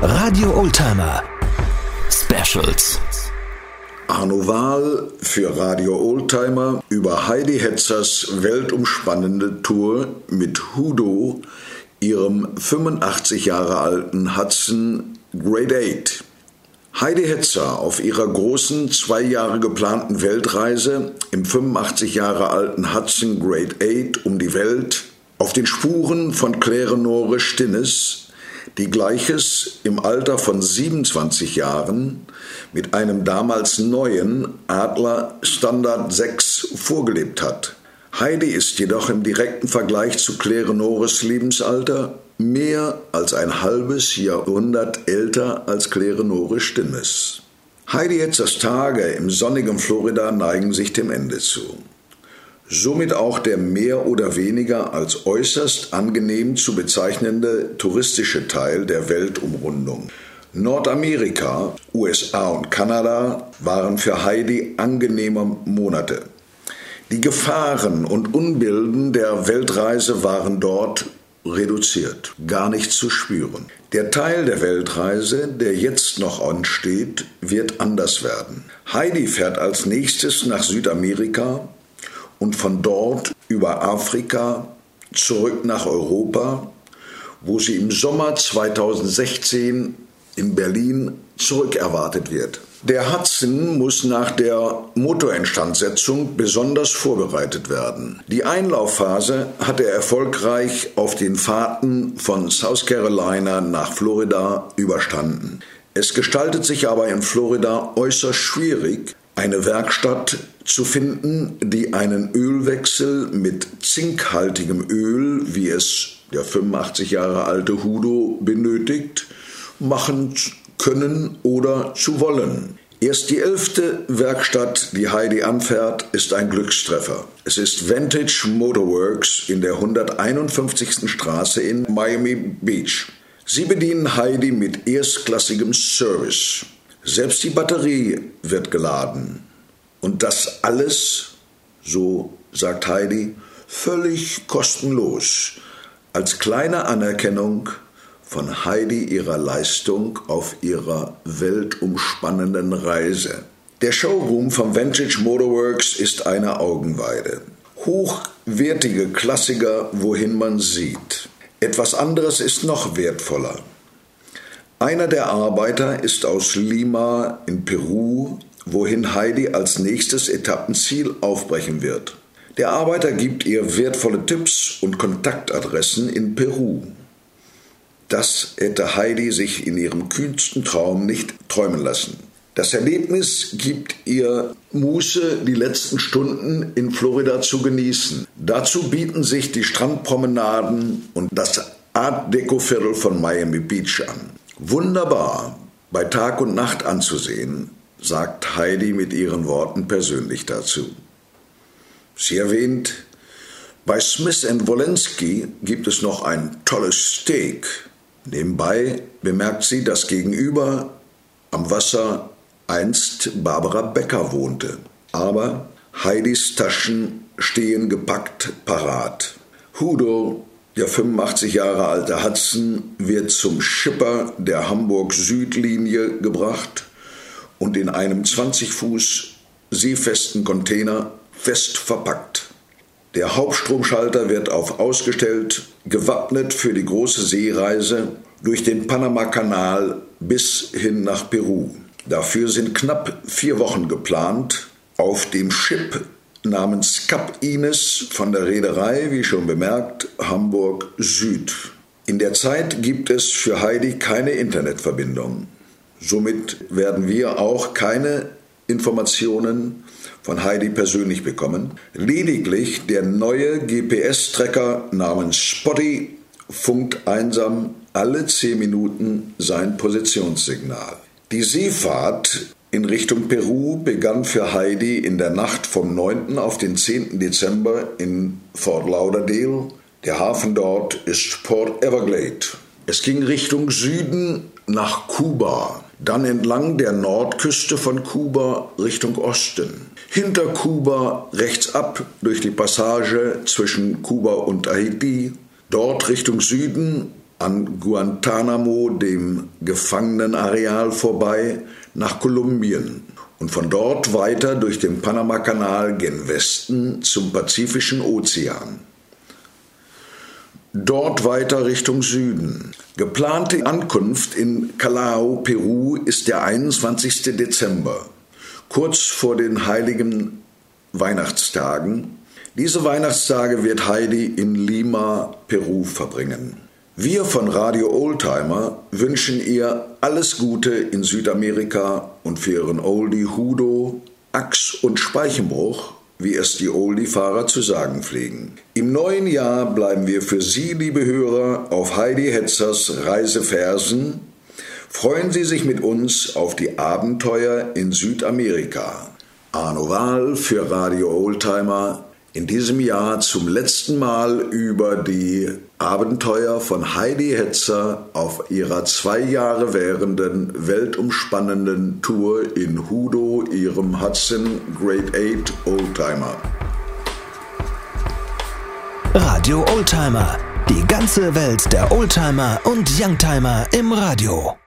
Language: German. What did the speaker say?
Radio Oldtimer Specials. Arno Wahl für Radio Oldtimer über Heidi Hetzers weltumspannende Tour mit Hudo, ihrem 85 Jahre alten Hudson Grade 8. Heidi Hetzer auf ihrer großen 2 Jahre geplanten Weltreise im 85 Jahre alten Hudson Grade 8 um die Welt auf den Spuren von Claire-Nore Stinnes, die Gleiches im Alter von 27 Jahren mit einem damals neuen Adler Standard 6 vorgelebt hat. Heidi ist jedoch im direkten Vergleich zu Claire-Nores Lebensalter mehr als ein halbes Jahrhundert älter als Claire-Nore Stinnes. Heidi Hetzers Tage im sonnigen Florida neigen sich dem Ende zu. Somit auch der mehr oder weniger als äußerst angenehm zu bezeichnende touristische Teil der Weltumrundung. Nordamerika, USA und Kanada waren für Heidi angenehme Monate. Die Gefahren und Unbilden der Weltreise waren dort reduziert, gar nicht zu spüren. Der Teil der Weltreise, der jetzt noch ansteht, wird anders werden. Heidi fährt als nächstes nach Südamerika und von dort über Afrika zurück nach Europa, wo sie im Sommer 2016 in Berlin zurückerwartet wird. Der Hudson muss nach der Motorinstandsetzung besonders vorbereitet werden. Die Einlaufphase hat er erfolgreich auf den Fahrten von South Carolina nach Florida überstanden. Es gestaltet sich aber in Florida äußerst schwierig, eine Werkstatt zu finden, die einen Ölwechsel mit zinkhaltigem Öl, wie es der 85 Jahre alte Hudo benötigt, machen können oder zu wollen. Erst die 11. Werkstatt, die Heidi anfährt, ist ein Glückstreffer. Es ist Vantage Motorworks in der 151. Straße in Miami Beach. Sie bedienen Heidi mit erstklassigem Service. Selbst die Batterie wird geladen. Und das alles, so sagt Heidi, völlig kostenlos, als kleine Anerkennung von Heidi ihrer Leistung auf ihrer weltumspannenden Reise. Der Showroom vom Vantage Motorworks ist eine Augenweide. Hochwertige Klassiker, wohin man sieht. Etwas anderes ist noch wertvoller. Einer der Arbeiter ist aus Lima in Peru, wohin Heidi als nächstes Etappenziel aufbrechen wird. Der Arbeiter gibt ihr wertvolle Tipps und Kontaktadressen in Peru. Das hätte Heidi sich in ihrem kühnsten Traum nicht träumen lassen. Das Erlebnis gibt ihr Muße, die letzten Stunden in Florida zu genießen. Dazu bieten sich die Strandpromenaden und das Art-Deco-Viertel von Miami Beach an. Wunderbar, bei Tag und Nacht anzusehen, sagt Heidi mit ihren Worten persönlich dazu. Sie erwähnt, bei Smith & Wollensky gibt es noch ein tolles Steak. Nebenbei bemerkt sie, dass gegenüber am Wasser einst Barbara Becker wohnte. Aber Heidis Taschen stehen gepackt parat. Hudo, der 85 Jahre alte Hudson, wird zum Schipper der Hamburg-Süd-Linie gebracht und in einem 20 Fuß seefesten Container fest verpackt. Der Hauptstromschalter wird auf ausgestellt, gewappnet für die große Seereise durch den Panama-Kanal bis hin nach Peru. Dafür sind knapp 4 Wochen geplant. Auf dem Schiff namens Cap Ines von der Reederei, wie schon bemerkt, Hamburg Süd. In der Zeit gibt es für Heidi keine Internetverbindung. Somit werden wir auch keine Informationen von Heidi persönlich bekommen. Lediglich der neue GPS-Tracker namens Spotty funkt einsam alle 10 Minuten sein Positionssignal. Die Seefahrt in Richtung Peru begann für Heidi in der Nacht vom 9. auf den 10. Dezember in Fort Lauderdale. Der Hafen dort ist Port Everglade. Es ging Richtung Süden nach Kuba, dann entlang der Nordküste von Kuba Richtung Osten. Hinter Kuba rechts ab durch die Passage zwischen Kuba und Haiti, dort Richtung Süden an Guantanamo, dem Gefangenenareal, vorbei nach Kolumbien und von dort weiter durch den Panamakanal gen Westen zum Pazifischen Ozean. Dort weiter Richtung Süden. Geplante Ankunft in Callao, Peru, ist der 21. Dezember, kurz vor den heiligen Weihnachtstagen. Diese Weihnachtstage wird Heidi in Lima, Peru, verbringen. Wir von Radio Oldtimer wünschen ihr alles Gute in Südamerika und für ihren Oldie Hudo, Axt und Speichenbruch, wie es die Oldie-Fahrer zu sagen pflegen. Im neuen Jahr bleiben wir für Sie, liebe Hörer, auf Heidi Hetzers Reisefersen. Freuen Sie sich mit uns auf die Abenteuer in Südamerika. Arno Wahl für Radio Oldtimer. In diesem Jahr zum letzten Mal über die Abenteuer von Heidi Hetzer auf ihrer 2 Jahre währenden weltumspannenden Tour in Hudo, ihrem Hudson Grade 8 Oldtimer. Radio Oldtimer, die ganze Welt der Oldtimer und Youngtimer im Radio.